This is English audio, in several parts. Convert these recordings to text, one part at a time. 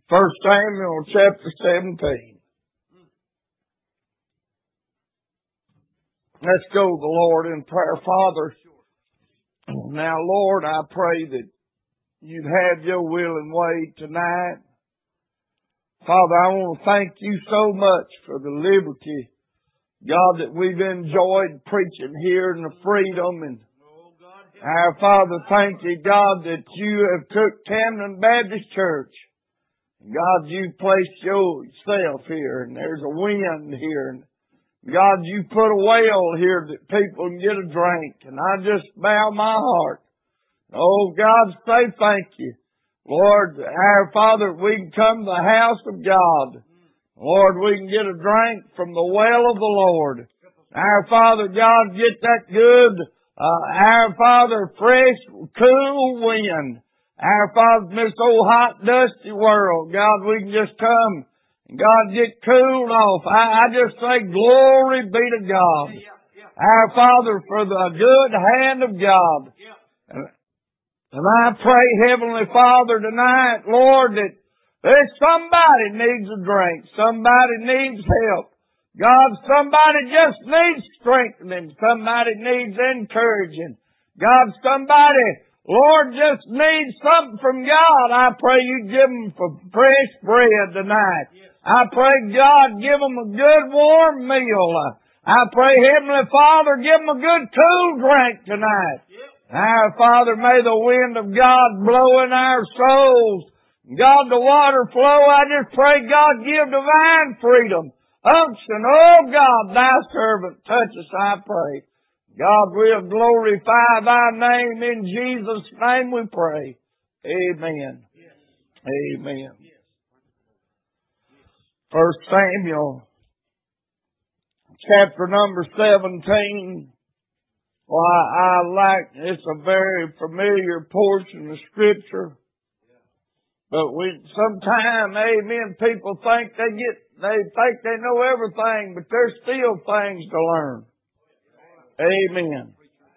1 Samuel chapter 17. Let's go to the Lord in prayer. Father, now, Lord, I pray that you'd have your will and way tonight. Father, I want to thank you so much for the liberty, God, that we've enjoyed preaching here and the freedom. And our Father, thank you, God, that you have took Camden Baptist Church. God, you placed yourself here, and there's a wind here. And God, you put a well here that people can get a drink. And I just bow my heart. Oh, God, say thank you. Lord, our Father, we can come to the house of God. Lord, we can get a drink from the well of the Lord. Our Father, God, get that good, our Father, fresh, cool wind. Our Father, in this old hot, dusty world, God, we can just come and God get cooled off. I just say glory be to God. Our Father, for the good hand of God. And I pray, Heavenly Father, tonight, Lord, that there's somebody needs a drink. Somebody needs help. God, somebody just needs strengthening. Somebody needs encouraging. God, somebody, Lord, just needs something from God. I pray you give them fresh bread tonight. I pray, God, give them a good warm meal. I pray, Heavenly Father, give them a good cool drink tonight. Our Father, may the wind of God blow in our souls. God, the water flow. I just pray, God, give divine freedom. Unction, oh God, thy servant, touch us, I pray. God, we'll glorify thy name. In Jesus' name we pray. Amen. Amen. 1 Samuel, chapter number 17. Well, it's a very familiar portion of Scripture. But sometimes, amen, people think they think they know everything, but there's still things to learn. Amen.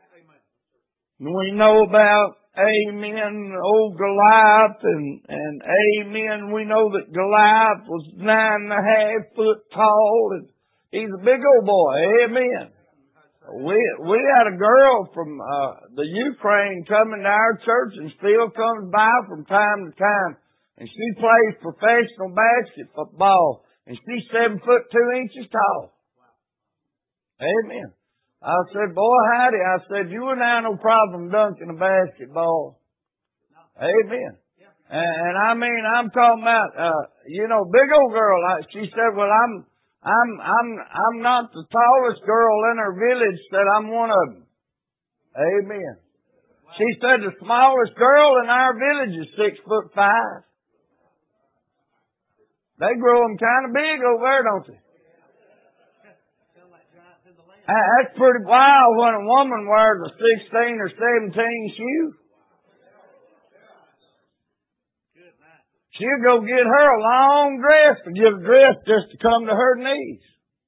We know about, amen, old Goliath, and amen, we know that Goliath was 9.5 foot tall, and he's a big old boy. Amen. We had a girl from the Ukraine coming to our church and still comes by from time to time. And she plays professional basketball. And she's 7 foot 2 inches tall. Amen. I said, boy, howdy. I said, you and I no problem dunking a basketball. Amen. And I mean, I'm talking about, big old girl. She said, well, I'm not the tallest girl in her village, said I'm one of them. Amen. She said the smallest girl in our village is 6'5". They grow them kind of big over there, don't they? That's pretty wild when a woman wears a 16 or 17 shoe. She'll go get her a long dress to get a dress just to come to her knees.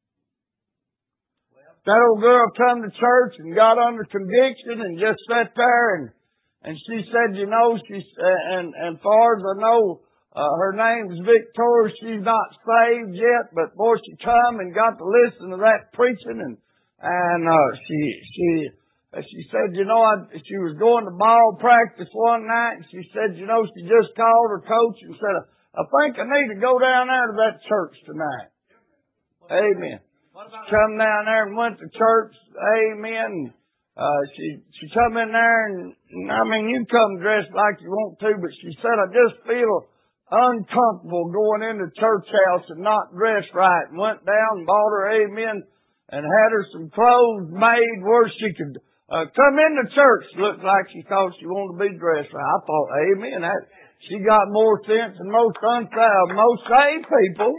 That old girl come to church and got under conviction and just sat there and she said, and far as I know, her name's Victoria. She's not saved yet, but boy, she come and got to listen to that preaching and she said, she was going to ball practice one night, and she said, she just called her coach and said, I think I need to go down there to that church tonight. Amen. She come down there and went to church. Amen. She come in there and I mean, you come dressed like you want to, but she said, I just feel uncomfortable going into church house and not dressed right. And went down and bought her, amen, and had her some clothes made where she could come into church. Looked like she thought she wanted to be dressed right. I thought, amen, she got more sense than most saved people.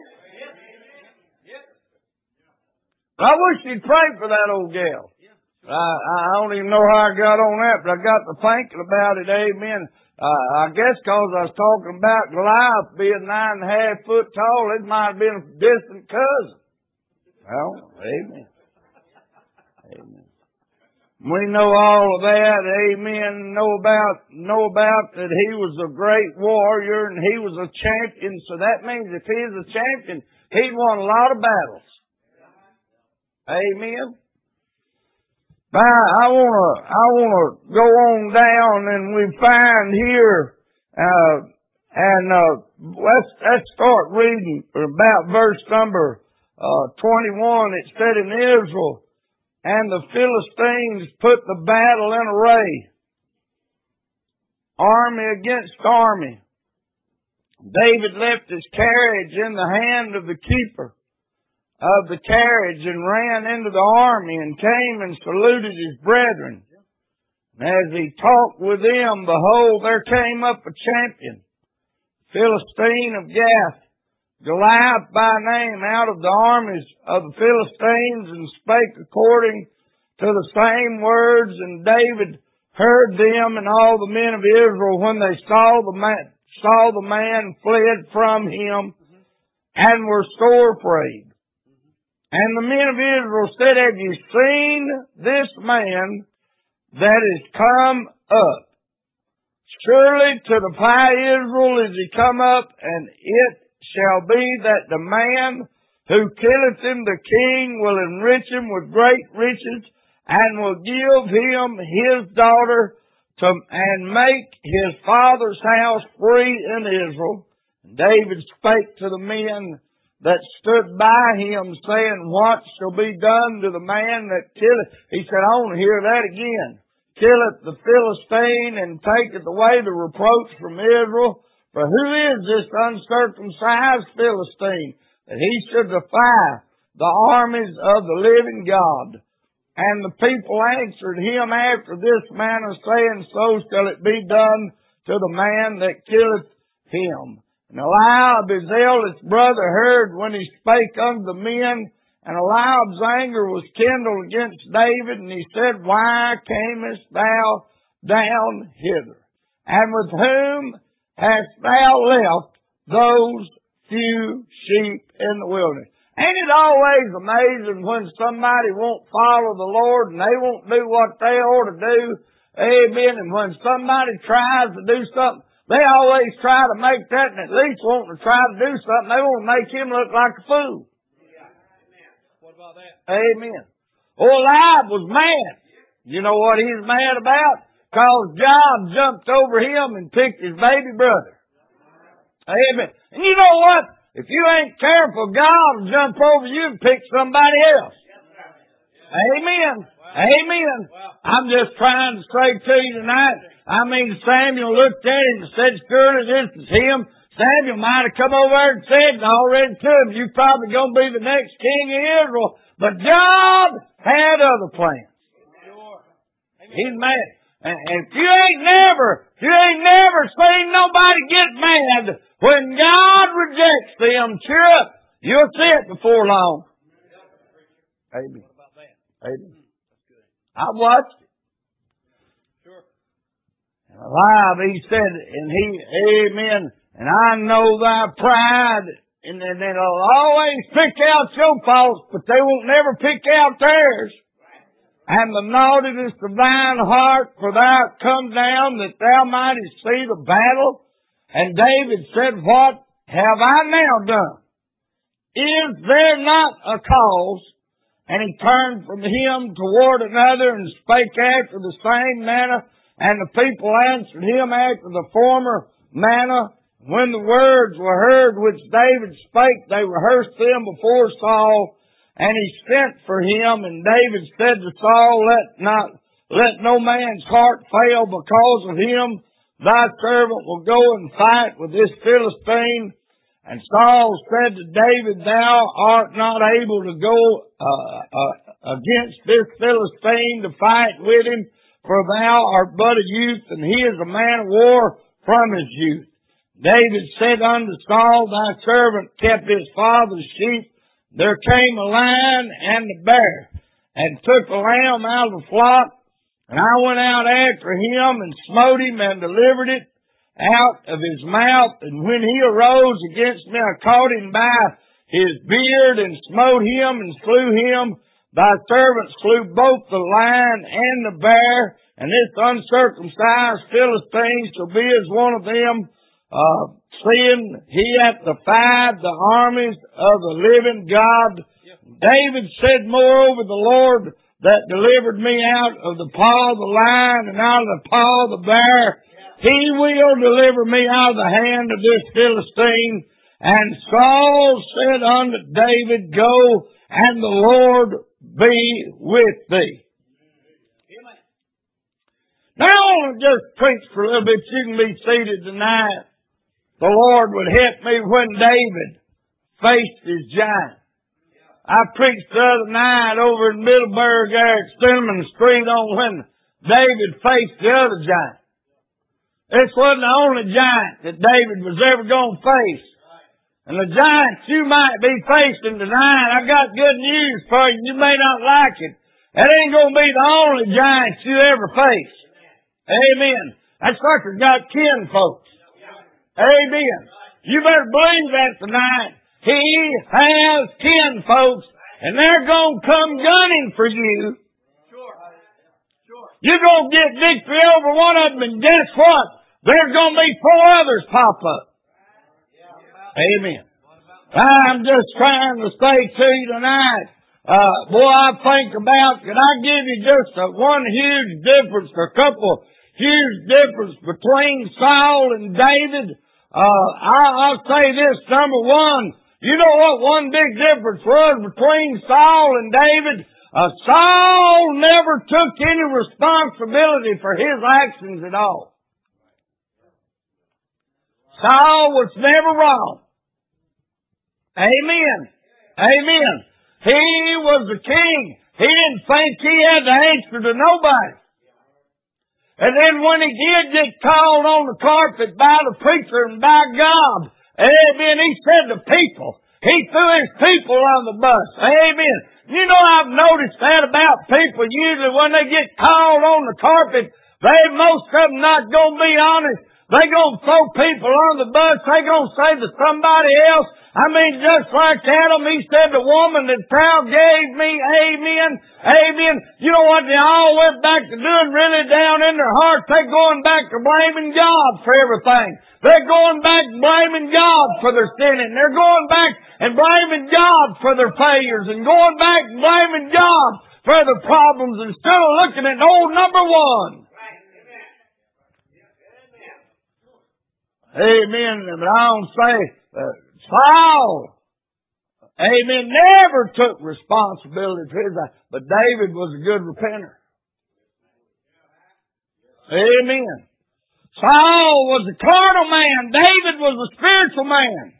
I wish you'd pray for that old gal. I don't even know how I got on that, but I got to thinking about it, amen. I guess because I was talking about Goliath being 9.5 foot tall, it might have been a distant cousin. Well, amen. Amen. We know all of that, amen. Know about that he was a great warrior and he was a champion. So that means if he's a champion, he'd won a lot of battles. Amen. But I wanna go on down, and we find here, let's start reading about verse number 21. It said, in Israel, and the Philistines put the battle in array, army against army. David left his carriage in the hand of the keeper of the carriage and ran into the army and came and saluted his brethren. And as he talked with them, behold, there came up a champion, Philistine of Gath, Goliath by name, out of the armies of the Philistines, and spake according to the same words. And David heard them, and all the men of Israel, when they saw the man, fled from him, and were sore afraid. And the men of Israel said, have you seen this man that is come up? Surely to defy Israel is he come up, and it shall be that the man who killeth him, the king, will enrich him with great riches, and will give him his daughter and make his father's house free in Israel. And David spake to the men that stood by him, saying, what shall be done to the man that killeth? He said, I want to hear that again. Killeth the Philistine, and taketh away the reproach from Israel. For who is this uncircumcised Philistine, that he should defy the armies of the living God? And the people answered him after this manner, saying, so shall it be done to the man that killeth him. And Eliab, his eldest brother, heard when he spake unto the men, and Eliab's anger was kindled against David, and he said, why camest thou down hither? And with whom hast thou left those few sheep in the wilderness? Ain't it always amazing when somebody won't follow the Lord and they won't do what they ought to do? Amen. And when somebody tries to do something, they always try to make that, and at least want to try to do something, they want to make him look like a fool. Yeah. Amen. What about that? Amen. Eliab was mad. You know what he's mad about? Because Joab jumped over him and picked his baby brother. Amen. And you know what? If you ain't careful, God will jump over you and pick somebody else. Amen. Amen. I'm just trying to say to you tonight, I mean, Samuel looked at him and said, surely this is him. Samuel might have come over there and said already to him, you're probably going to be the next king of Israel. But God had other plans. He's mad. And if you ain't never seen nobody get mad when God rejects them, cheer up. You'll see it before long. Amen. Amen. I watched it. Sure. Alive, he said, and amen, and I know thy pride, and they'll always pick out your faults, but they won't never pick out theirs. And the naughtiness of thine heart, for thou art come down that thou mightest see the battle. And David said, what have I now done? Is there not a cause? And he turned from him toward another and spake after the same manner. And the people answered him after the former manner. When the words were heard which David spake, they rehearsed them before Saul. And he sent for him, and David said to Saul, let no man's heart fail because of him. Thy servant will go and fight with this Philistine. And Saul said to David, thou art not able to go against this Philistine to fight with him, for thou art but a youth, and he is a man of war from his youth. David said unto Saul, thy servant kept his father's sheep. There came a lion and a bear, and took a lamb out of the flock, and I went out after him, and smote him, and delivered it out of his mouth. And when he arose against me, I caught him by his beard, and smote him, and slew him. Thy servants slew both the lion and the bear, and this uncircumcised Philistine shall be as one of them, seeing he hath defied the armies of the living God. David said, moreover, the Lord that delivered me out of the paw of the lion and out of the paw of the bear, He will deliver me out of the hand of this Philistine. And Saul said unto David, go, and the Lord be with thee. Now I want to just preach for a little bit. You can be seated tonight. The Lord would help me when David faced his giant. I preached the other night over in Middleburg there at Stillman Street on when David faced the other giant. This wasn't the only giant that David was ever going to face. And the giants you might be facing tonight, I got good news for you. You may not like it. That ain't going to be the only giants you ever face. Amen. That sucker got kinfolks. Amen. You better believe that tonight. He has kinfolks, and they're going to come gunning for you. You're going to get victory over one of them, and guess what? There's going to be 4 others pop up. Amen. I'm just trying to say to you tonight, I think about, can I give you just one huge difference, a couple huge difference between Saul and David? I'll say this, number one, you know what one big difference was between Saul and David? Saul never took any responsibility for his actions at all. Saul was never wrong. Amen. Amen. He was the king. He didn't think he had to answer to nobody. And then when he did get called on the carpet by the preacher and by God, amen, he said to people, he threw his people on the bus. Amen. You know, I've noticed that about people. Usually when they get called on the carpet, most of them not going to be honest. They going to throw people on the bus. They going to say to somebody else, I mean, just like Adam, he said, the woman that thou gave me, amen, amen. You know what they all went back to doing really down in their hearts? They're going back to blaming God for everything. They're going back blaming God for their sinning. They're going back and blaming God for their failures and going back and blaming God for their problems instead of looking at old number one. Amen. But I don't say Saul, amen, never took responsibility for his life. But David was a good repenter. Amen. Saul was a carnal man. David was a spiritual man.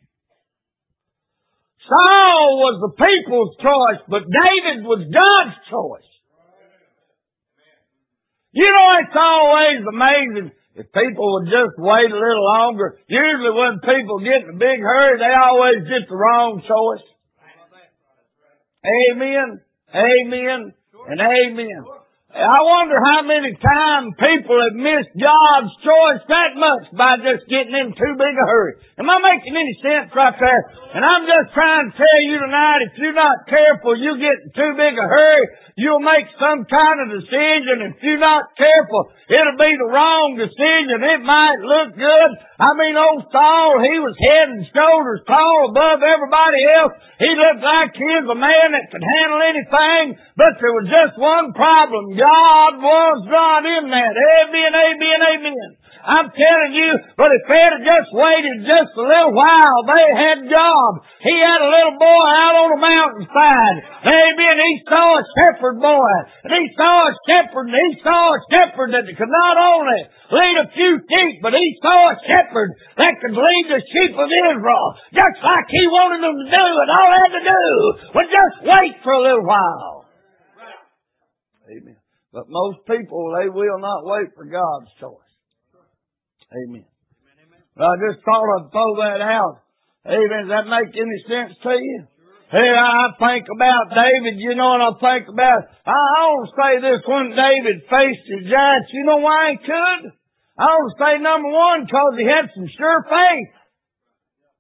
Saul was the people's choice, but David was God's choice. You know, it's always amazing. If people would just wait a little longer, usually when people get in a big hurry, they always get the wrong choice. Amen, amen, and amen. I wonder how many times people have missed God's choice that much by just getting in too big a hurry. Am I making any sense right there? And I'm just trying to tell you tonight, if you're not careful, you get in too big a hurry, you'll make some kind of decision. If you're not careful, it'll be the wrong decision. It might look good. I mean, old Saul, he was head and shoulders tall above everybody else. He looked like he was a man that could handle anything, but there was just one problem. God was not in that. Amen, amen, amen. I'm telling you, but if they had just waited just a little while, they had God. He had a little boy out on the mountainside. Amen. He saw a shepherd boy. And he saw a shepherd, and he saw a shepherd that could not only lead a few sheep, but he saw a shepherd that could lead the sheep of Israel, just like he wanted them to do. And all they had to do was just wait for a little while. Amen. But most people, they will not wait for God's choice. Amen. I just thought I'd throw that out. Amen. Does that make any sense to you? Hey, I think about David, you know, and I think about, I want to say this, when David faced his giants, you know why he could? I want to say number one, because he had some sure faith.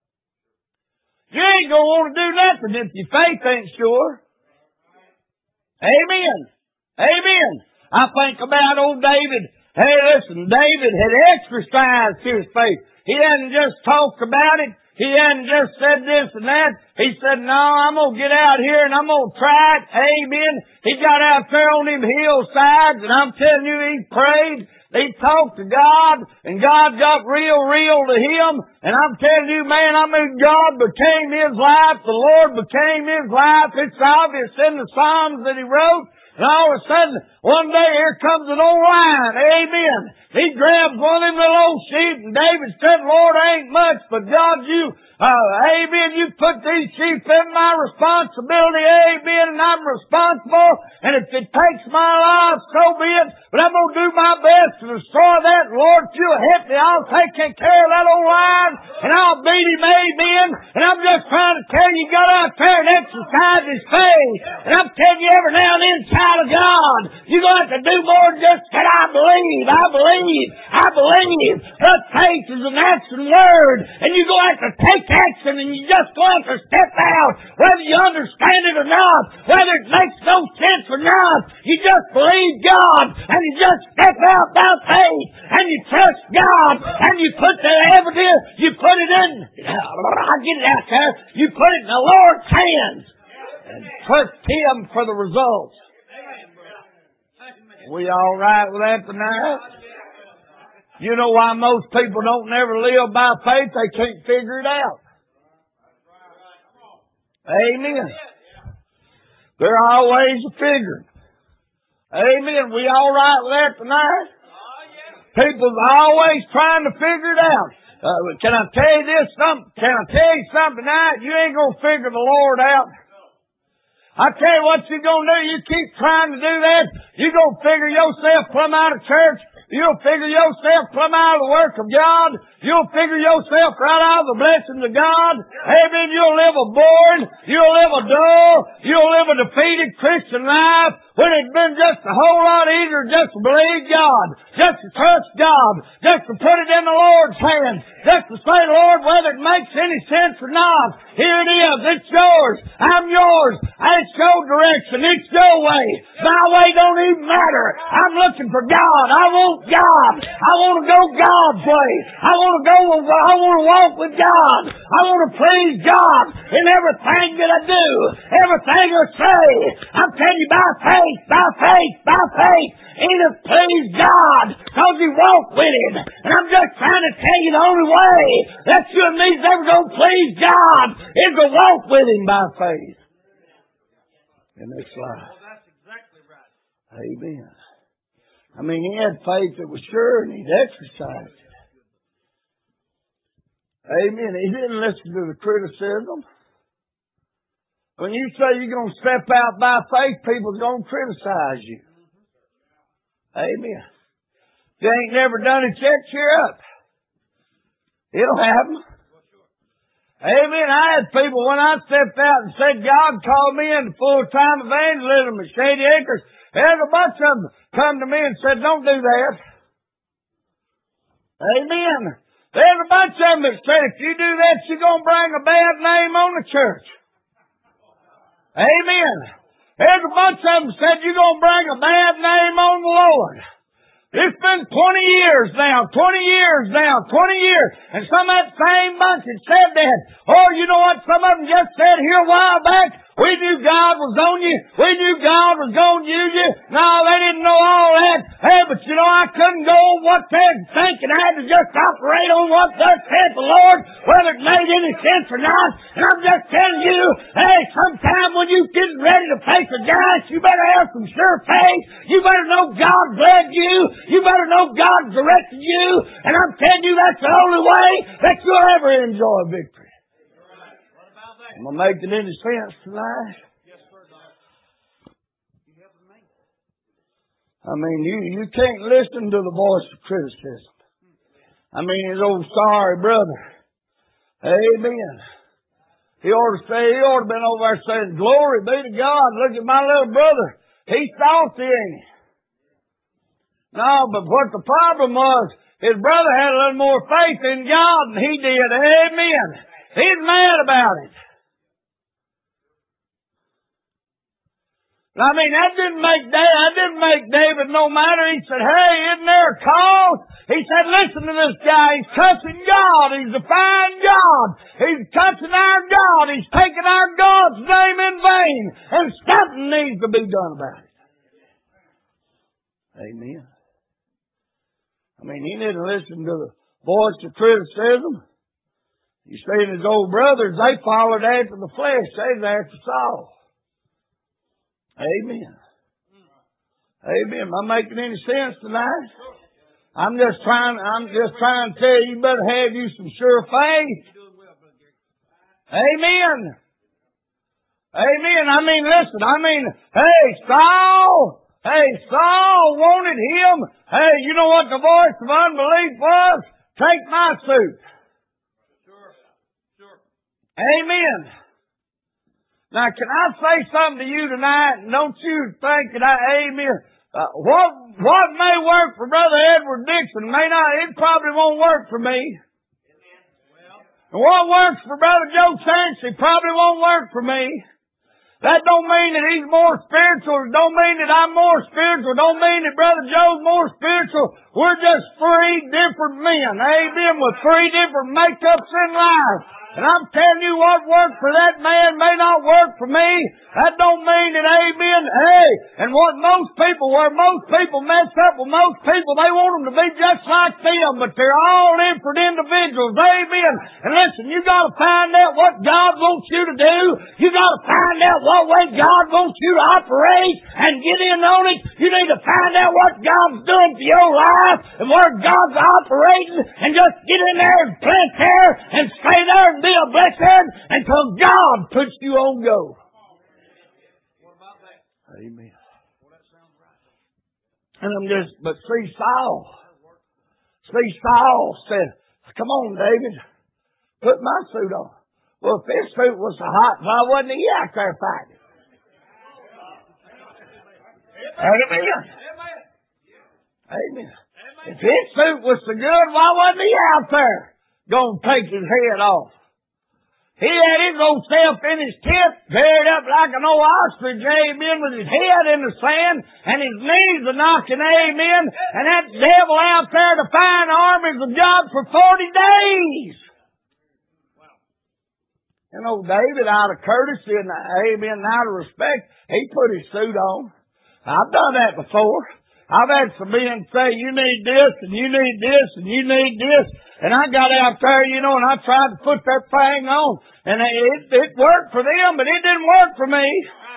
You ain't going to want to do nothing if your faith ain't sure. Amen. Amen. I think about old David. Hey, listen, David had exercised his faith. He hadn't just talked about it. He hadn't just said this and that. He said, no, I'm going to get out here and I'm going to try it. Amen. He got out there on them hillsides, and I'm telling you, he prayed. He talked to God, and God got real to him. And I'm telling you, man, I mean, God became his life. The Lord became his life. It's obvious in the Psalms that he wrote. And all of a sudden, one day, here comes an old lion. Amen. He grabs one of them little old sheep, and David said, Lord, ain't much, but God, amen, you put these sheep in my responsibility, amen, and I'm responsible, and if it takes my life, so be it, but I'm going to do my best to destroy that. Lord, if you'll help me, I'll take care of that old lion, and I'll beat him, amen, and I'm just trying to tell you, got out there and exercise his faith, and I'm telling you every now and then, child of God, you're going to have to do more than just say, I believe. But faith is an action word, and you're going to have to take action, and you just going to have to step out, whether you understand it or not, whether it makes no sense or not. You just believe God, and you just step out by faith, and you trust God, and you put the evidence, you put it in, I'll get it out there, you put it in the Lord's hands, and trust Him for the results. We all right with that tonight? You know why most people don't never live by faith? They can't figure it out. Amen. They're always figuring. Amen. We all right with that tonight? People's always trying to figure it out. Can I tell you this? Can I tell you something tonight? You ain't going to figure the Lord out. I tell you what you're going to do. You keep trying to do that, you're going to figure yourself plumb out of church. You'll figure yourself plumb out of the work of God. You'll figure yourself right out of the blessings of God. Amen. You'll live a bored. You'll live a dull. You'll live a defeated Christian life when it's been just a whole lot easier just to believe God, just to trust God, just to put it in the Lord's hands, just to say, Lord, whether it makes any sense or not, here it is. It's yours. I'm yours. It's your direction. It's your way. My way don't even matter. I'm looking for God. I want God. I want to go God's way. I want to walk with God. I want to please God in everything that I do, everything I say. I'm telling you by faith, it'll please God because you walk with Him. And I'm just trying to tell you the only way that you and me's ever going to please God is to walk with Him by faith in this life. That's exactly right. Amen. I mean, he had faith that was sure, and he'd exercised it. Amen. He didn't listen to the criticism. When you say you're going to step out by faith, people's going to criticize you. Amen. If you ain't never done it yet, cheer up. It'll happen. Amen. I had people, when I stepped out and said God called me into full-time evangelism at Shady Acres, there's a bunch of them come to me and said, don't do that. Amen. There's a bunch of them that said, if you do that, you're going to bring a bad name on the church. Amen. There's a bunch of them that said, you're going to bring a bad name on the Lord. It's been 20 years now. And some of that same bunch had said that. Oh, you know what? Some of them just said here a while back, we knew God was on you. We knew God was going to use you. No, they didn't know all that. Hey, but you know, I couldn't go on what they're thinking. I had to just operate on what thus said the Lord, whether it made any sense or not. And I'm just telling you, hey, sometime when you get ready to face a giant, you better have some sure faith. You better know God led you. You better know God directed you. And I'm telling you, that's the only way that you'll ever enjoy victory. I'm going to make it any sense tonight. I mean, you can't listen to the voice of criticism. I mean, his old sorry brother. Amen. He ought to have been over there saying, glory be to God. Look at my little brother. He's salty, ain't he? No, but what the problem was, his brother had a little more faith in God than he did. Amen. He's mad about it. That didn't make David no matter. He said, hey, isn't there a cause? He said, listen to this guy. He's cussing God. He's defying God. He's cussing our God. He's taking our God's name in vain. And something needs to be done about it. Amen. He didn't listen to the voice of criticism. You see, his old brothers, they followed after the flesh. They was after Saul. Amen. Amen. Am I making any sense tonight? I'm just trying to tell you, you better have you some sure faith. Amen. Amen. Listen, hey, Saul wanted him. Hey, you know what the voice of unbelief was? Take my suit. Sure. Amen. Now, can I say something to you tonight? And don't you think that amen. What may work for Brother Edward Dixon may not, it probably won't work for me. And what works for Brother Joe Chancey probably won't work for me. That don't mean that he's more spiritual. It don't mean that I'm more spiritual. It don't mean that Brother Joe's more spiritual. We're just three different men. Amen. With three different makeups in life. And I'm telling you, what worked for that man may not work for me. That don't mean that, amen, hey, and where most people mess up with most people, they want them to be just like them, but they're all different individuals, amen. And listen, you gotta find out what God wants you to do. You gotta find out what way God wants you to operate and get in on it. You need to find out what God's doing for your life and where God's operating and just get in there and plant there and stay there and be a blessing until God puts you on go. What about that? Amen. Well, that sounds right. And but see Saul said, come on, David, put my suit on. Well, if his suit was so hot, why wasn't he out there fighting? Amen. If his suit was so good, why wasn't he out there going to take his head off? He had his old self in his tent, buried up like an old ostrich, amen, with his head in the sand and his knees a knocking, amen, and that devil out there defying the armies of God for 40 days. And old David, out of courtesy and, amen, out of respect, he put his suit on. I've done that before. I've had some men say, you need this, and you need this, and you need this. And I got out there, and I tried to put that thing on. And it worked for them, but it didn't work for me.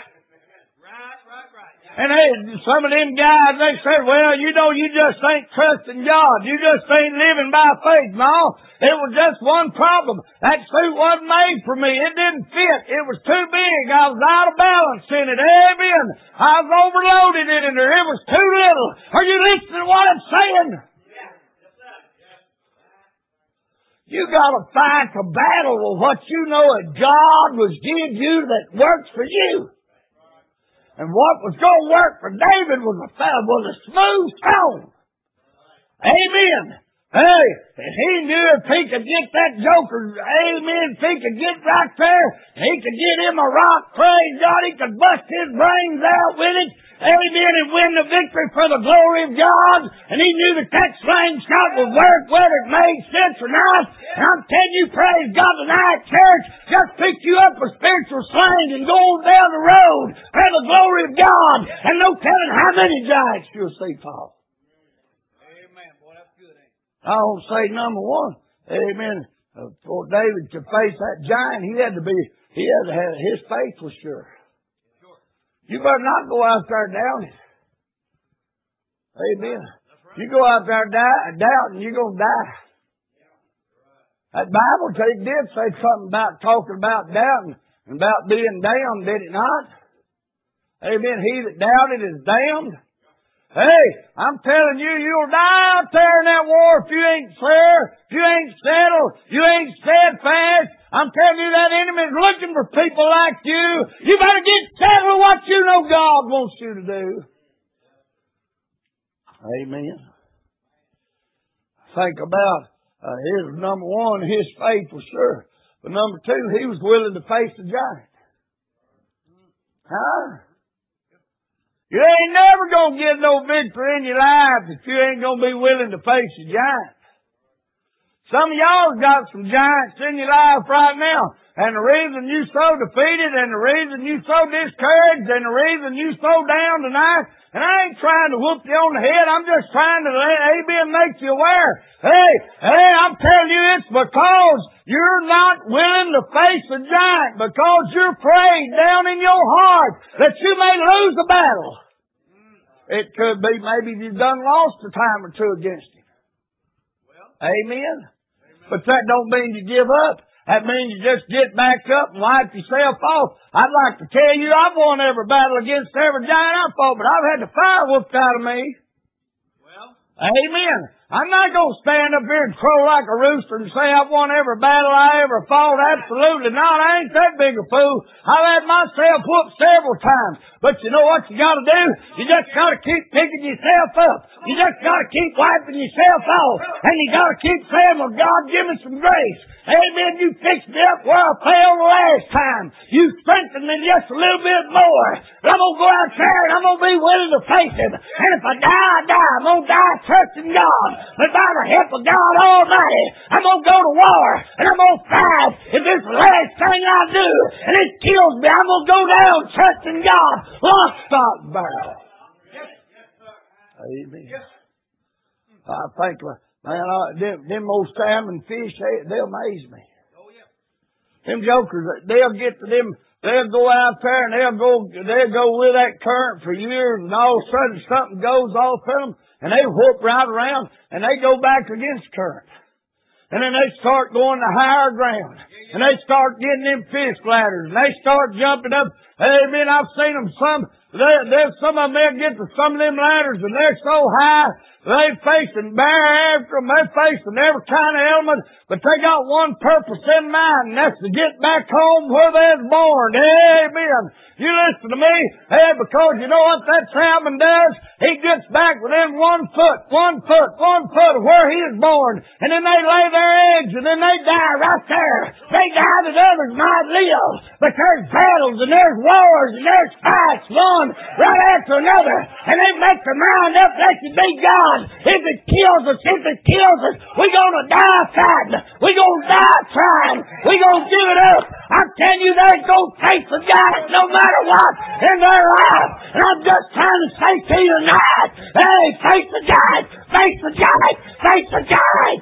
Right. And some of them guys, they said, well, you just ain't trusting God. You just ain't living by faith. No, it was just one problem. That suit wasn't made for me. It didn't fit. It was too big. I was out of balance in it. Amen. I was overloaded in it, or it was too little. Are you listening to what I'm saying? You got to fight the battle with what you know that God was giving you that works for you. And what was going to work for David was a smooth stone. Amen. Hey, and he knew if he could get that joker, amen, if he could get right there, he could get him a rock, praise God, he could bust his brains out with it, amen, and win the victory for the glory of God. And he knew that slingshot would work whether it made sense or not. And I'm telling you, praise God, tonight, church, just pick you up a spiritual sling and go on down the road for the glory of God. And no telling how many giants you'll see fall. I don't say number one, amen, for David to face that giant, he had to have, his faith was sure. You better not go out there doubting. Amen. You go out there doubting, you're going to die. That Bible did say something about talking about doubting and about being damned, did it not? Amen. He that doubted is damned. Hey, I'm telling you, you'll die out there in that war if you ain't fair, if you ain't settled, you ain't steadfast. I'm telling you, that enemy's looking for people like you. You better get settled with what you know God wants you to do. Amen. Think about his number one, his faith was sure. But number two, he was willing to face the giant. Huh? You ain't never going to get no victory in your life if you ain't going to be willing to face the giant. Some of y'all got some giants in your life right now. And the reason you so defeated, and the reason you so discouraged, and the reason you so down tonight, and I ain't trying to whoop you on the head, I'm just trying to make you aware. Hey, I'm telling you, it's because you're not willing to face the giant, because you're afraid down in your heart that you may lose the battle. It could be maybe you've done lost a time or two against him. Amen? But that don't mean you give up. That means you just get back up and wipe yourself off. I'd like to tell you, I've won every battle against every giant I fought, but I've had the fire whooped out of me. Well, amen. I'm not going to stand up here and crow like a rooster and say I've won every battle I ever fought. Absolutely not. I ain't that big a fool. I've had myself whooped several times. But you know what you got to do? You just got to keep picking yourself up. You just got to keep wiping yourself off. And you got to keep saying, well, God, give me some grace. Amen. You fixed me up where I failed the last time. You strengthened me just a little bit more. I'm going to go out there and I'm going to be willing to face him. And if I die, I die. I'm going to die trusting God. But by the help of God Almighty, I'm going to go to war. And I'm going to fight. If this is the last thing I do and it kills me, I'm going to go down trusting God. Lock, stock, barrel. Amen. I think, man, them old salmon fish, they amaze me. Them jokers, they'll get to them, they'll go out there and they'll go with that current for years, and all of a sudden something goes off of them, and they whoop right around, and they go back against current. And then they start going to higher ground. And they start getting them fish ladders. And they start jumping up. Amen. I've seen them some of them, they'll get to some of them ladders and they're so high, they facing bear after them, they're facing every kind of element, but they got one purpose in mind, and that's to get back home where they was born. Amen. You listen to me, because you know what that salmon does? He gets back within 1 foot of where he was born, and then they lay their eggs, and then they die right there. They die that others might live, but there's battles, and there's wars, and there's fights, one right after another, and they make their mind up that you be God. If it kills us, we're going to die fighting. We're going to die trying. We're going to give it up. I'm telling you, they go face the giant no matter what in their life. And I'm just trying to say to you tonight, hey, face the giant, face the giant, face the giant.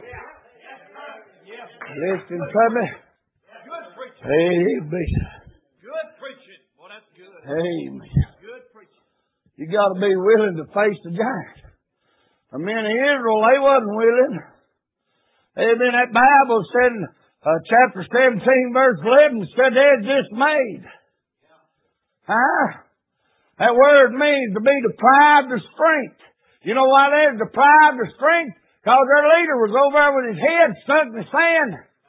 Listen to me. Amen. Good preaching. Well, that's good. Amen. Good preaching. You got to be willing to face the giant. The men of Israel, they wasn't willing. Amen. That Bible said in chapter 17, verse 11, said they're dismayed. Huh? That word means to be deprived of strength. You know why they're deprived of strength? Because their leader was over there with his head stuck in the sand.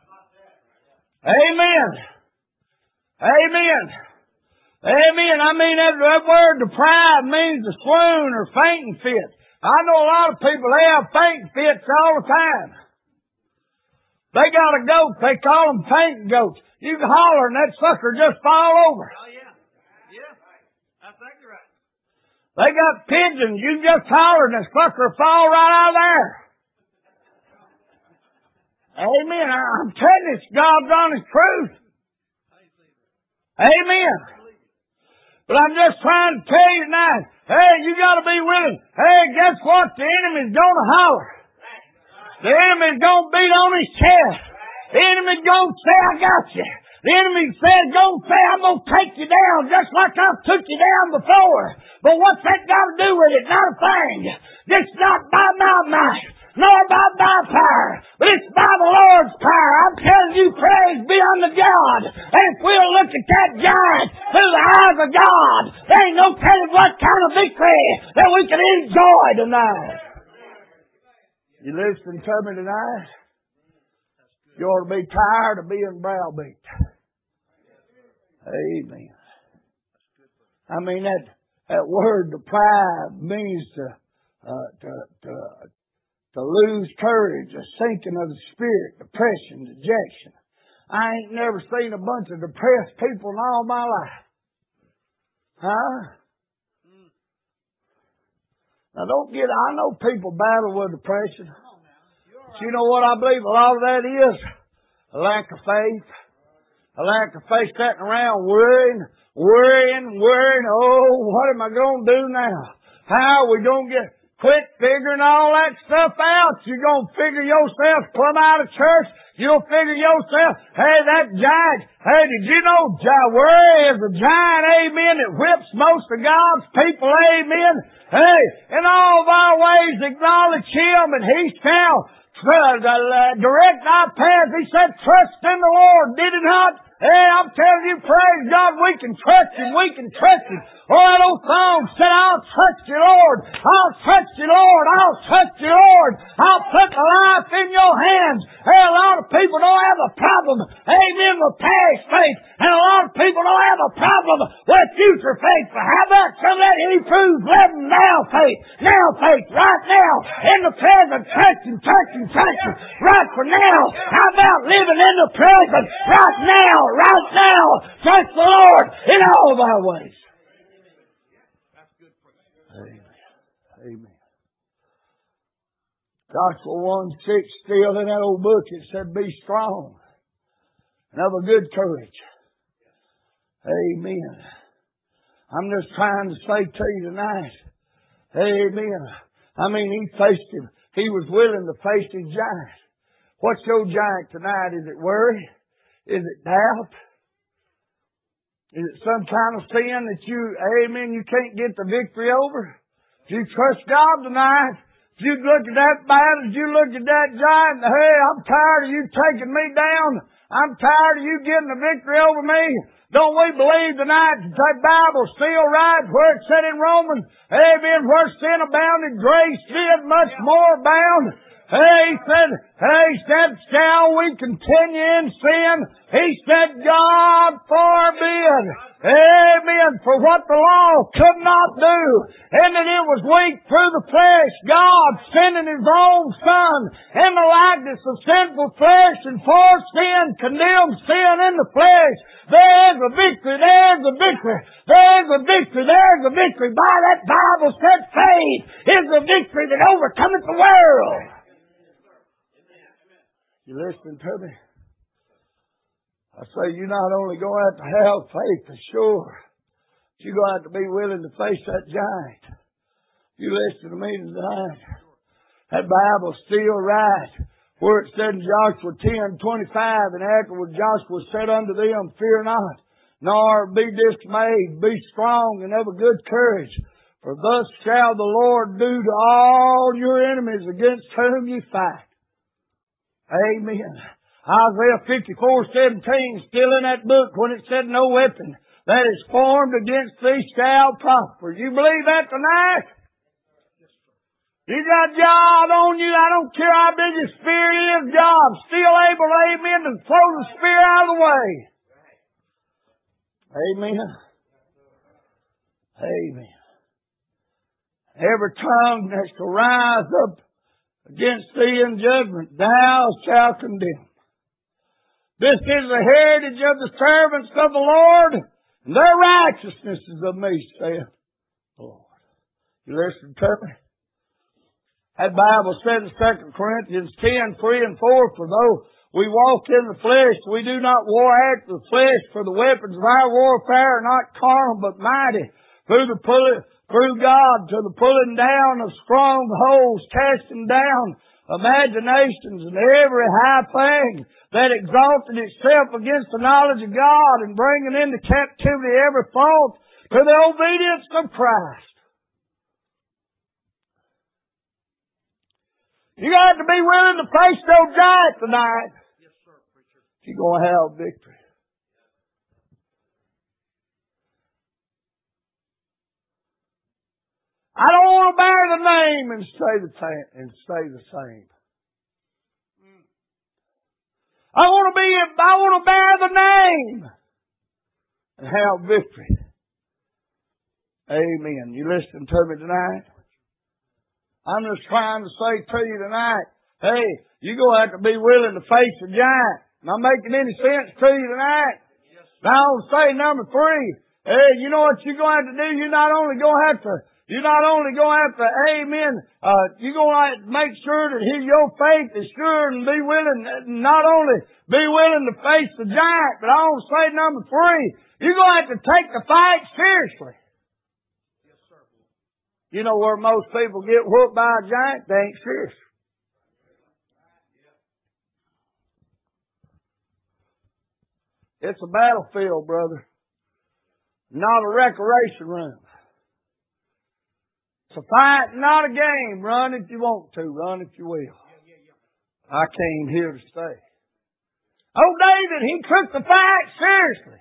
Amen. Amen. Amen. I mean, that word deprived means to swoon or fainting fit. I know a lot of people, they have fainting fits all the time. They got a goat, they call them fainting goats. You can holler and that sucker just fall over. Oh, yeah. Yeah. That's exactly right. They got pigeons, you can just holler and that sucker fall right out of there. Amen. I'm telling you, it's God's honest truth. Amen. But I'm just trying to tell you tonight, hey, you got to be willing. Hey, guess what? The enemy's going to holler. The enemy's going to beat on his chest. The enemy's going to say, I got you. The enemy says, going to say, I'm going to take you down just like I took you down before. But what's that got to do with it? Not a thing. It's not by my might, nor by my power, but it's by the Lord's power. I'm telling you, praise be unto God. And if we'll look at that giant through the eyes of God, there ain't no telling what kind of victory that we can enjoy tonight. You listening to me tonight? You ought to be tired of being browbeat. Amen. I mean, that word deprived means to lose courage, a sinking of the spirit, depression, dejection. I ain't never seen a bunch of depressed people in all my life. Huh? Now I know people battle with depression. But you know what I believe a lot of that is? A lack of faith. A lack of faith, sitting around worrying. Oh, what am I going to do now? How are we going to quit figuring all that stuff out? You're going to figure yourself plumb out of church. You'll figure yourself, hey, that giant, hey, did you know worry is a giant, amen, that whips most of God's people, amen. Hey, in all of our ways acknowledge Him, and He shall direct our paths. He said, trust in the Lord, did He not? Hey, I'm telling you, praise God, we can trust Him, we can trust Him. Oh, that old song said, I'll trust you, Lord. I'll trust you, Lord. I'll trust you, Lord. I'll put my life in your hands. Hey, a lot of people don't have a problem, amen, with past faith. And a lot of people don't have a problem with future faith. But how about some of that Hebrews 11 now faith? Now faith, right now, in the present, trusting. Right for now. How about living in the present? Right now. Trust the Lord in all of our ways. Amen. Joshua 1:6, still in that old book, it said, be strong and of a good courage. Amen. I'm just trying to say to you tonight, amen. I mean, he faced him. He was willing to face his giant. What's your giant tonight? Is it worry? Is it doubt? Is it some kind of sin that you can't get the victory over? Do you trust God tonight? If you look at that battle, if you look at that giant, hey, I'm tired of you taking me down. I'm tired of you getting the victory over me. Don't we believe tonight that the Bible's still right where it said in Romans, amen, where sin abounded, grace did much more abound. He said, shall we continue in sin? He said, God forbid. Amen. For what the law could not do, and that it was weak through the flesh, God sending His own Son in the likeness of sinful flesh, and for sin condemned sin in the flesh. There's a victory. There's a victory. There's a victory. There's a victory. By that Bible said faith is the victory that overcometh the world. You listening to me? I say you not only going to have to have faith for sure, but you're going to have to be willing to face that giant. You listen to me tonight. That Bible's still right. Where it said in Joshua 10:25, and afterward Joshua said unto them, fear not, nor be dismayed, be strong and of a good courage. For thus shall the Lord do to all your enemies against whom you fight. Amen. Isaiah 54:17, still in that book when it said, no weapon that is formed against thee shall prosper. You believe that tonight? You got God on you. I don't care how big your spear is. God's still able, amen, to throw the spear out of the way. Amen. Amen. Every tongue that shall rise up against thee in judgment, thou shalt condemn. This is the heritage of the servants of the Lord, and their righteousness is of me, saith the Lord. You listen to me? That Bible said in 2 Corinthians 10:3 and 4, for though we walk in the flesh, we do not war after the flesh, for the weapons of our warfare are not carnal, but mighty through God to the pulling down of strongholds, casting down imaginations and every high thing that exalted itself against the knowledge of God, and bringing into captivity every thought to the obedience of Christ. You got to be willing to face those giants tonight. Yes, sir, preacher. If you're going to have victory. I don't want to bear the name and stay the same. I want to bear the name and have victory. Amen. You listening to me tonight? I'm just trying to say to you tonight, hey, you're going to have to be willing to face the giant. Am I making any sense to you tonight? Yes. Now I want to say number 3. Hey, you know what you're going to have to do? You're not only going to have to You not only go after, amen, you're going to make sure that your faith is sure and be willing, not only be willing to face the giant, but I want to say number 3, you're going to have to take the fight seriously. Yes, sir. You know where most people get whooped by a giant? They ain't serious. It's a battlefield, brother. Not a recreation room. It's a fight, not a game. Run if you want to. Run if you will. I came here to stay. Oh, David, he took the fight seriously.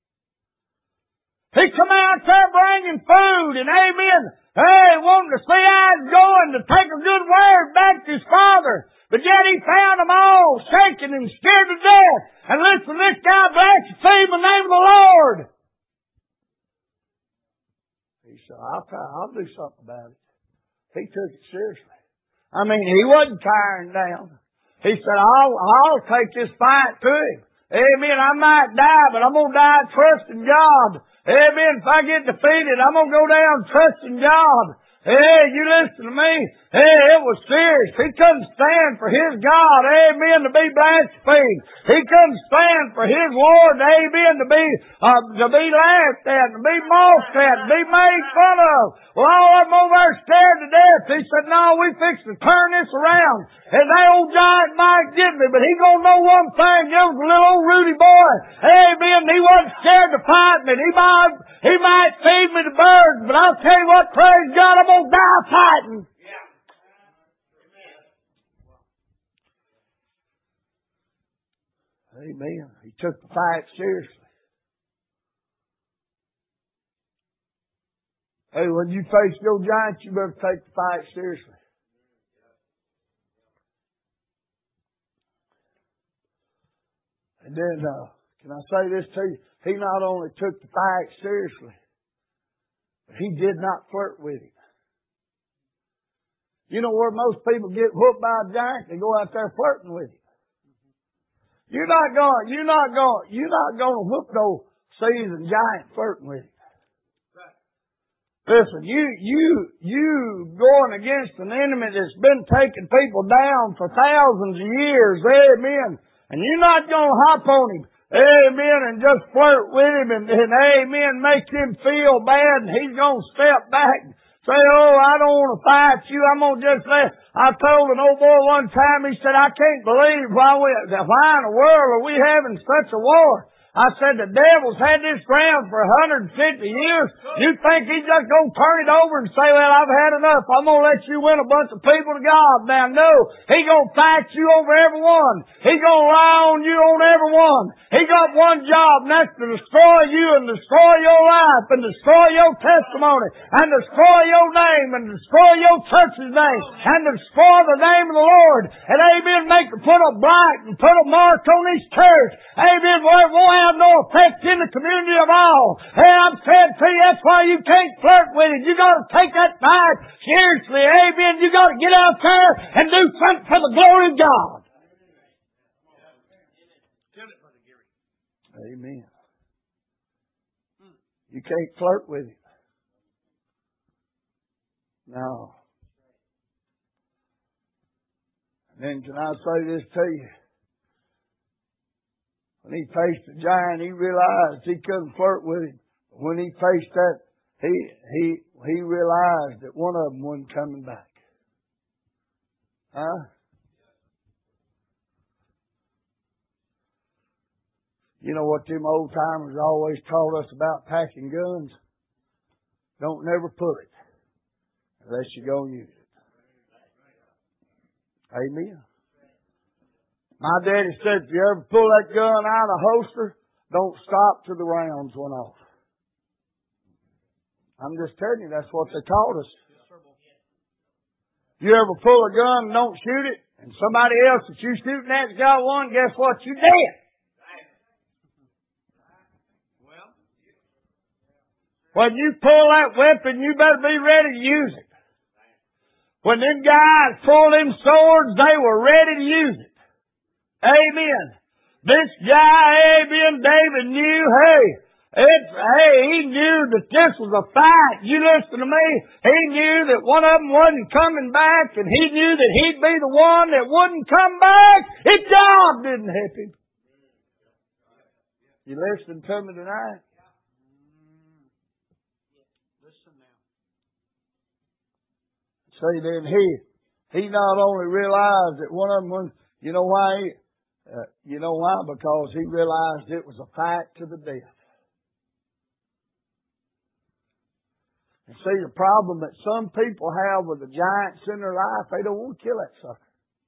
He come out there bringing food and amen. Hey, wanting to see how it's going, to take a good word back to his father. But yet he found them all shaking and scared to death. And listen, this guy blasphemed the name of the Lord. He said, I'll do something about it. He took it seriously. I mean, he wasn't tiring down. He said, I'll take this fight to him. Amen. I might die, but I'm going to die trusting God. Amen. If I get defeated, I'm going to go down trusting God. Hey, you listen to me. Hey, it was serious. He couldn't stand for his God, amen, to be blasphemed. He couldn't stand for his Lord, amen, to be laughed at, to be mocked at, to be made fun of. Well, all of them over there scared to death. He said, no, we fixed to turn this around. And that old giant might get me, but he gonna know one thing. There was a little old Rudy boy, amen, he wasn't scared to fight me. He might feed me the birds, but I'll tell you what, praise God, I'm gonna die fighting. Amen. He took the fight seriously. Hey, when you face your giants, you better take the fight seriously. And then, can I say this to you? He not only took the fight seriously, but he did not flirt with him. You know where most people get whooped by a giant? They go out there flirting with him. You're not going to whoop no seasoned giant flirting with him. Listen, you going against an enemy that's been taking people down for thousands of years, amen. And you're not going to hop on him, amen, and just flirt with him and amen, make him feel bad, and he's going to step back and say, oh, I don't want to fight you. I'm going to just let... I told an old boy one time, he said, I can't believe why in the world are we having such a war? I said, the devil's had this ground for 150 years. You think he's just going to turn it over and say, well, I've had enough. I'm going to let you win a bunch of people to God. Now, no. He's going to fight you over everyone. He's going to lie on you on everyone. He got one job, and that's to destroy you and destroy your life and destroy your testimony and destroy your name and destroy your church's name and destroy the name of the Lord. And amen, put a blight and put a mark on his church. Amen, where it won't have no effect in the community of all. Hey, I'm saying to you, that's why you can't flirt with it. You got to take that fight seriously. Amen. You got to get out there and do something for the glory of God. Amen. You can't flirt with it. No. And then can I say this to you? When he faced the giant, he realized he couldn't flirt with him. When he faced that, he realized that one of them wasn't coming back. Huh? You know what them old timers always taught us about packing guns? Don't never pull it unless you're going to use it. Amen. My daddy said, if you ever pull that gun out of the holster, don't stop till the rounds went off. I'm just telling you, that's what they taught us. You ever pull a gun and don't shoot it, and somebody else that you're shooting at's got one, guess what? You're dead. When you pull that weapon, you better be ready to use it. When them guys pulled them swords, they were ready to use it. Amen. This guy, amen, David knew, hey, He knew that this was a fight. You listen to me. He knew that one of them wasn't coming back, and he knew that he'd be the one that wouldn't come back if God didn't help him. You listen to me tonight? Listen now. See, then he not only realized that one of them was, you know why? You know why? Because he realized it was a fight to the death. And see, the problem that some people have with the giants in their life, they don't want to kill that sucker.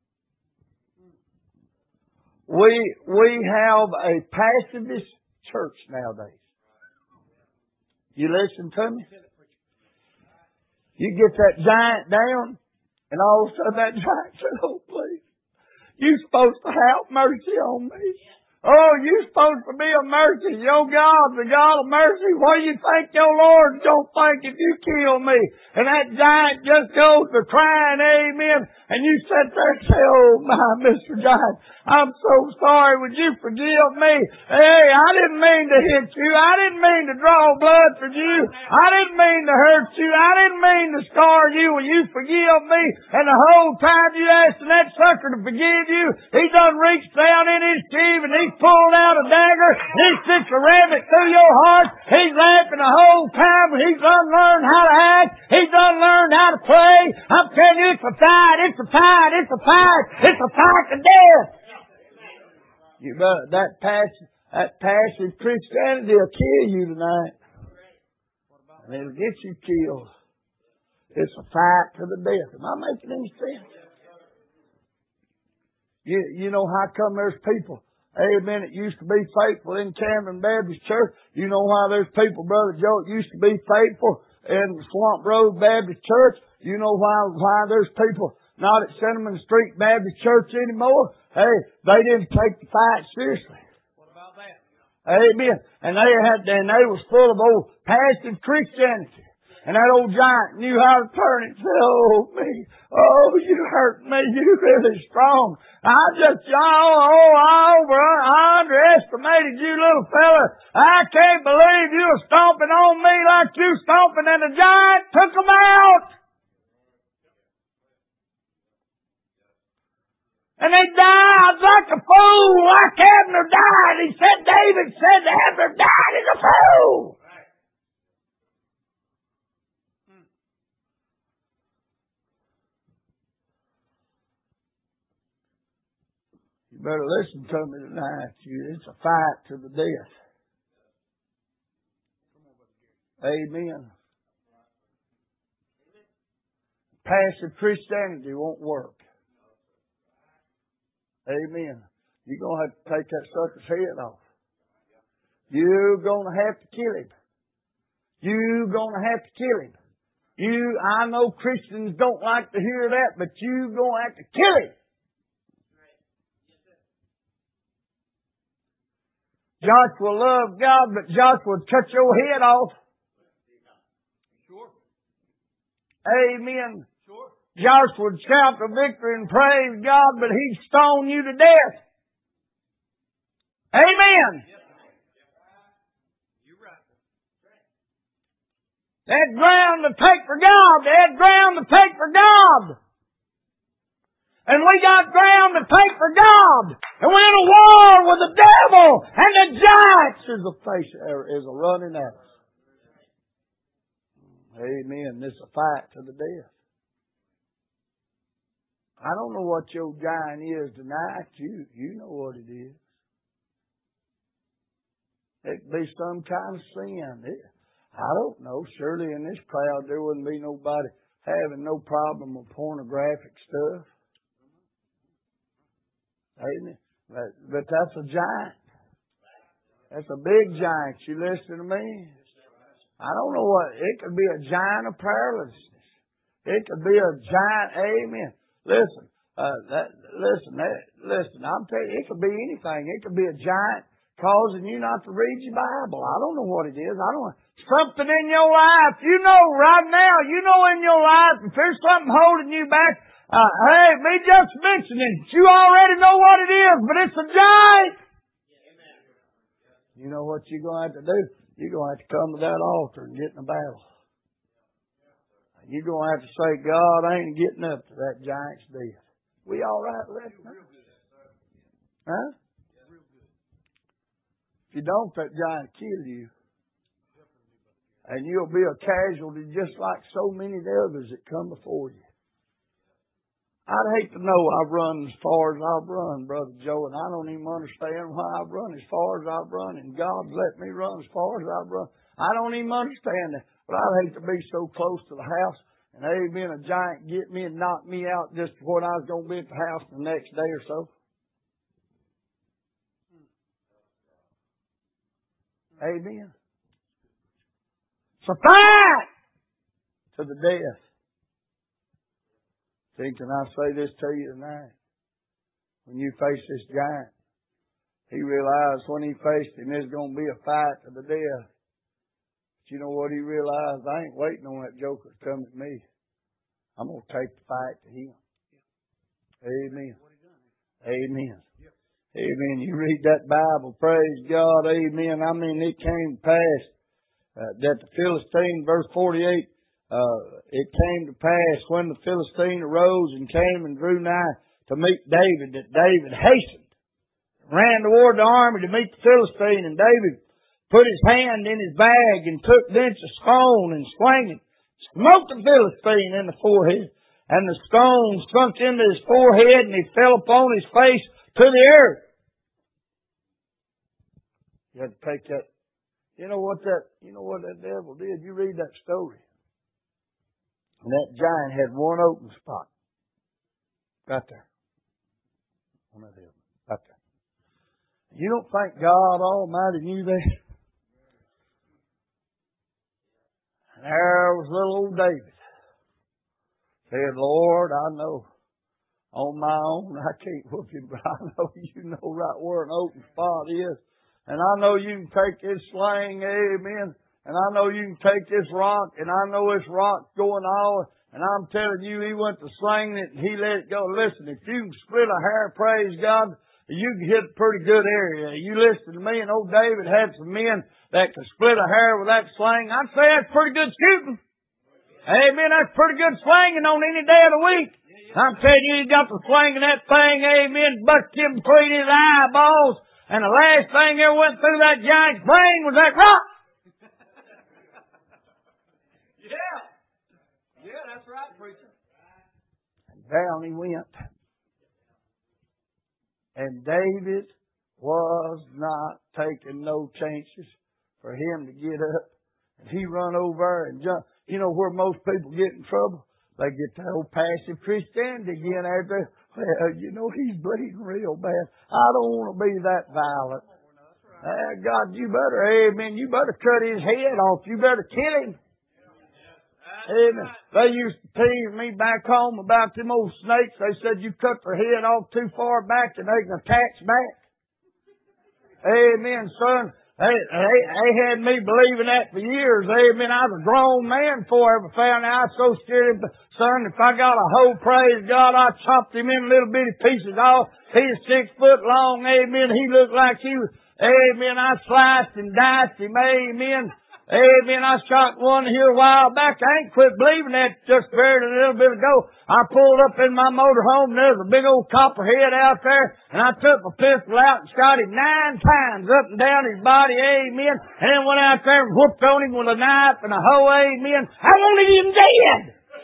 We have a pacifist church nowadays. You listen to me? You get that giant down, and all of a sudden that giant said, "Oh, please, you're supposed to have mercy on me. Oh, you're supposed to be a mercy. Your God's a God of mercy. What do you think your Lord's going to think if you kill me?" And that giant just goes to crying, amen. And you sit there and say, "Oh, my, Mr. Giant, I'm so sorry. Would you forgive me? Hey, I didn't mean to hit you. I didn't mean to draw blood from you. I didn't mean to hurt you. I didn't mean to scar you. Will you forgive me?" And the whole time you asking that sucker to forgive you, he done reached down in his sheath and he pulled out a dagger. He sticks a rabbit through your heart. He's laughing the whole time. He's unlearned how to act. He's unlearned how to pray. I'm telling you, it's a fight. It's a fight. It's a fight. It's a fight to death. You better, that passive Christianity will kill you tonight. And it'll get you killed. It's a fight to the death. Am I making any sense? You know how come there's people, amen, it used to be faithful in Cameron Baptist Church. You know why there's people, Brother Joe, it used to be faithful in Swamp Road Baptist Church. You know why there's people not at Cinnamon Street Baptist Church anymore? Hey, they didn't take the fight seriously. What about that? Amen. And they was full of old passive Christianity. And that old giant knew how to turn it and say, "Oh, me. Oh, you hurt me. You really strong. I underestimated you, little fella. I can't believe you were stomping on me like you stomping." And the giant took him out. And they died like a fool, like Abner died. He said, David said Abner died as a fool. You better listen to me tonight. It's a fight to the death. Amen. Passive Christianity won't work. Amen. You're going to have to take that sucker's head off. You're going to have to kill him. You're going to have to kill him. I know Christians don't like to hear that, but you're going to have to kill him. Joshua loved God, but Joshua would cut your head off. Sure. Amen. Sure. Joshua would shout the victory and praise God, but he'd stone you to death. Amen. Yes. You're right. They had ground to take for God. They had ground to take for God. And we got ground to take for God. And we're in a war with the devil and the giants is a running at us. Amen. This is a fight to the death. I don't know what your giant is tonight. You know what it is. It could be some kind of sin. I don't know. Surely in this crowd there wouldn't be nobody having no problem with pornographic stuff. Amen. But that's a giant. That's a big giant. You listen to me? I don't know what. It could be a giant of prayerlessness. It could be a giant. Amen. Listen. Listen. I'm telling you, it could be anything. It could be a giant causing you not to read your Bible. I don't know what it is. I don't know. Something in your life. You know right now. You know in your life. If there's something holding you back. Hey, me just mentioning it. You already know what it is, but it's a giant. You know what you're going to have to do? You're going to have to come to that altar and get in a battle. You're going to have to say, God, I ain't getting up to that giant's death. We all right with that? Huh? If you don't, that giant will kill you. And you'll be a casualty just like so many of the others that come before you. I'd hate to know I've run as far as I've run, Brother Joe, and I don't even understand why I've run as far as I've run, and God's let me run as far as I've run. I don't even understand that. But I'd hate to be so close to the house and amen, a giant get me and knock me out just when I was going to be at the house the next day or so. Amen. So fight to the death. See, can I say this to you tonight? When you face this giant, he realized when he faced him, there's going to be a fight to the death. But you know what he realized? I ain't waiting on that joker to come at me. I'm going to take the fight to him. Amen. Amen. Amen. You read that Bible, praise God. Amen. I mean, it came past that the Philistine, verse 48, it came to pass when the Philistine arose and came and drew nigh to meet David, that David hastened, ran toward the army to meet the Philistine, and David put his hand in his bag and took thence a stone and swung it, smote the Philistine in the forehead, and the stone sunk into his forehead, and he fell upon his face to the earth. You had to take that. You know what that devil did? You read that story. And that giant had one open spot. Right there. On that hill. Right there. You don't think God Almighty knew that? And there was little old David. Said, Lord, I know on my own I can't whoop him, but I know you know right where an open spot is. And I know you can take this sling, amen. And I know you can take this rock, and I know this rock's going on. And I'm telling you, he went to sling it, and he let it go. Listen, if you can split a hair, praise God, you can hit a pretty good area. You listen to me, and old David had some men that could split a hair with that sling. I'd say that's pretty good shooting. Amen. That's pretty good slinging on any day of the week. I'm telling you, he got to slinging that thing, amen, bucked him between his eyeballs. And the last thing that went through that giant's brain was that rock. Yeah, that's right, preacher. And down he went. And David was not taking no chances for him to get up. And he run over and jump. You know where most people get in trouble? They get that old passive Christianity again after. Well, you know, he's bleeding real bad. I don't want to be that violent. God, you better, amen, you better cut his head off. You better kill him. Amen. They used to tease me back home about them old snakes. They said you cut their head off too far back and they can attach back. Amen, son. They had me believing that for years. Amen. I was a grown man before I ever found out. I was so scared. Son, if I got a hoe, praise God, I chopped him in little bitty pieces off. He's 6 foot long. Amen. He looked like he was, amen. I sliced and diced him. Amen. Amen. I shot one here a while back. I ain't quit believing that just very a little bit ago. I pulled up in my motorhome and there's a big old copperhead out there, and I took my pistol out and shot him 9 times up and down his body. Amen. And then went out there and whooped on him with a knife and a hoe. Amen. I wanted him dead.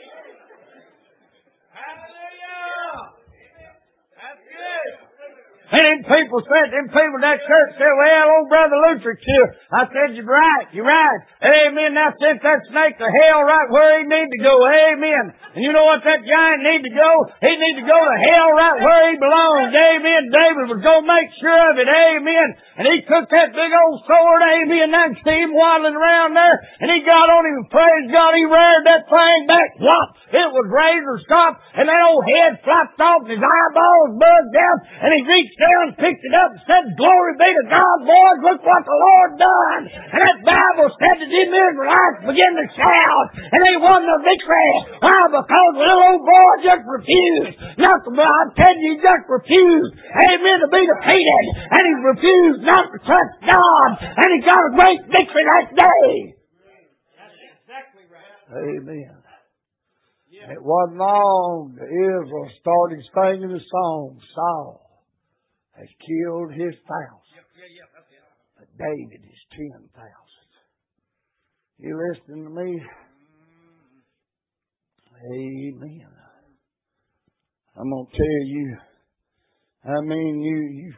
And them people in that church said, well, old Brother Luther's here. I said, you're right. Amen. Now sent that snake to hell right where he need to go. Amen. And you know what that giant need to go? He need to go to hell right where he belongs. Amen. David was going to make sure of it. Amen. And he took that big old sword. Amen. I can see him waddling around there. And he got on him and praise God. He reared that thing back. Whop. It was razor sharp. And that old head flopped off and his eyeballs buzzed out. And he reached down, picked it up, and said, "Glory be to God, boys, look what the Lord done." And that Bible said that them Israelites began to shout, and they won the victory. Why? Because the little old boy just refused. Not to, I tell you, he just refused. Amen, to be defeated. And he refused not to trust God. And he got a great victory that day. That's exactly right. Amen. Yeah. It wasn't long that Israel started singing the song, "Saul has killed his thousands, but David his 10,000. You listening to me? Amen. I'm going to tell you, I mean, you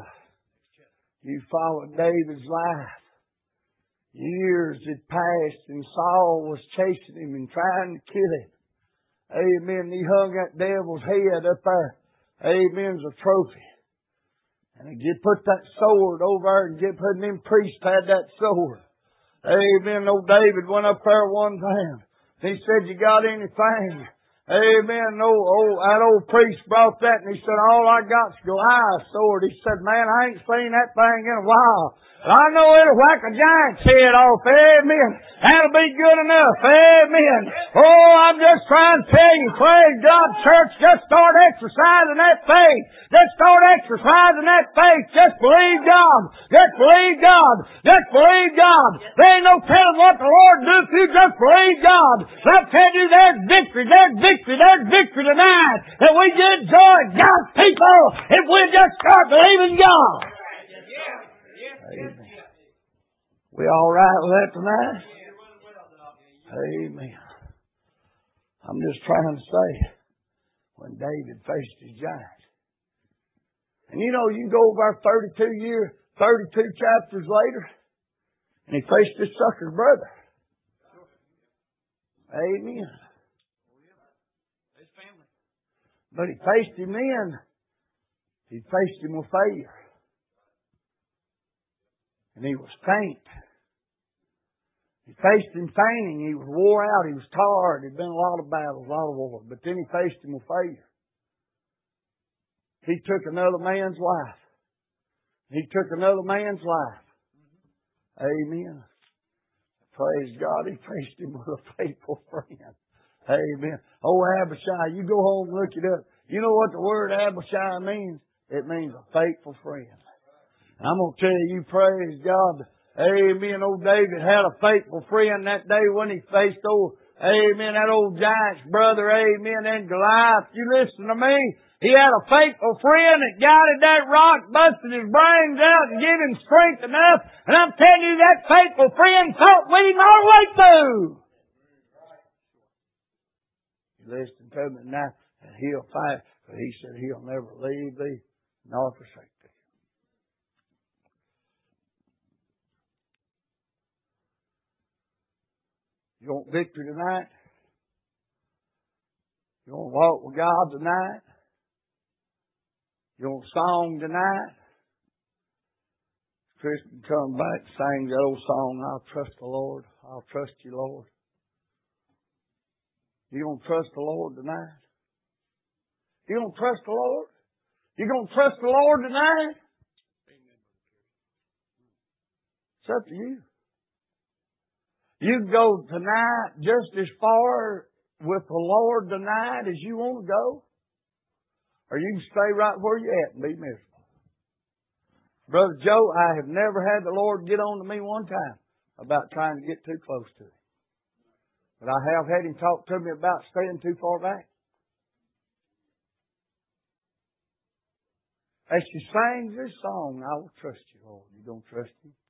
follow David's life. Years had passed and Saul was chasing him and trying to kill him. Amen. He hung that devil's head up there. Amen. As a trophy. And he put that sword over there and put them priests had that sword. Amen. Old David went up there one time. He said, "You got anything?" Amen. That old priest brought that and he said, "All I got's Goliath's sword." He said, "Man, I ain't seen that thing in a while. But I know it'll whack a giant's head off." Amen. That'll be good enough. Amen. Oh, I'm just trying to tell you, praise God, church, just start exercising that faith. Just start exercising that faith. Just believe God. Just believe God. Just believe God. There ain't no telling what the Lord do if you just believe God. I'll tell you, there's victory. There's victory. There's victory tonight. And we get joy, God's people, if we just start believing God. Amen. We all right with that tonight? Amen. I'm just trying to say, when David faced his giant. And you know, you go over 32 chapters later, and he faced his sucker brother. Amen. But he faced him then. He faced him with failure. And he was faint. He faced him fainting. He was wore out. He was tired. There'd been a lot of battles, a lot of war. But then he faced him with failure. He took another man's life. He took another man's life. Amen. Praise God. He faced him with a faithful friend. Amen. Oh, Abishai, you go home and look it up. You know what the word Abishai means? It means a faithful friend. I'm going to tell you, praise God, amen, old David had a faithful friend that day when he faced that old giant's brother, amen, and Goliath. You listen to me. He had a faithful friend that guided that rock, busted his brains out and gave him strength enough. And I'm telling you, that faithful friend fought with him all the way through. You listen to me now, and he'll fight, but he said he'll never leave thee nor forsake thee. You want victory tonight? You want to walk with God tonight? You want a song tonight? Christian come back and sing that old song, "I'll trust the Lord. I'll trust you, Lord." You going to trust the Lord tonight? You going to trust the Lord? You going to trust the Lord tonight? It's up to you. You can go tonight just as far with the Lord tonight as you want to go. Or you can stay right where you're at and be miserable. Brother Joe, I have never had the Lord get on to me one time about trying to get too close to Him. But I have had Him talk to me about staying too far back. As she sings this song, "I will trust you, Lord." You don't trust Him?